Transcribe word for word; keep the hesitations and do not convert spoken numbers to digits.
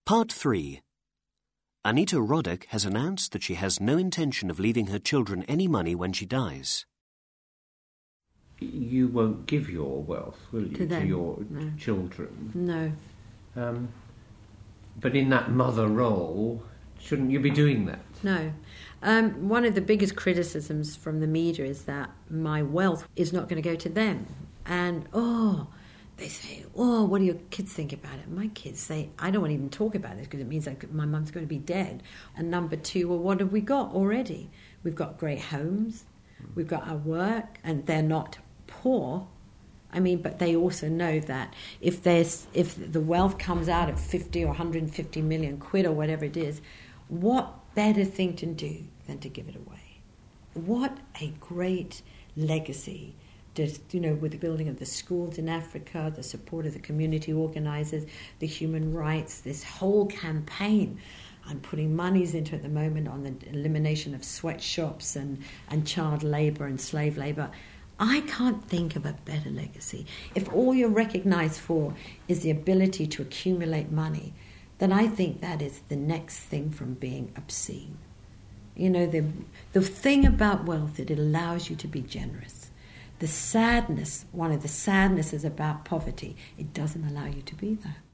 Part three. Anita Roddick has announced that she has no intention of leaving her children any money when she dies. You won't give your wealth, will you, to, them. to your no. children? No. Um, but in that mother role, shouldn't you be doing that? No. Um, one of the biggest criticisms from the media is that my wealth is not going to go to them. And, oh, they say, oh, what do your kids think about it? My kids say, I don't want to even talk about this because it means like my mum's going to be dead. And number two, well, what have we got already? We've got great homes, we've got our work, and they're not poor. I mean, but they also know that if there's if the wealth comes out at fifty or one hundred fifty million quid or whatever it is, what better thing to do than to give it away? What a great legacy. Just, you know, with the building of the schools in Africa, the support of the community organisers, the human rights, this whole campaign. I'm putting monies into at the moment on the elimination of sweatshops and, and child labour and slave labour. I can't think of a better legacy. If all you're recognised for is the ability to accumulate money, then I think that is the next thing from being obscene. You know, the the thing about wealth, it allows you to be generous. The sadness, one of the sadnesses about poverty, it doesn't allow you to be that.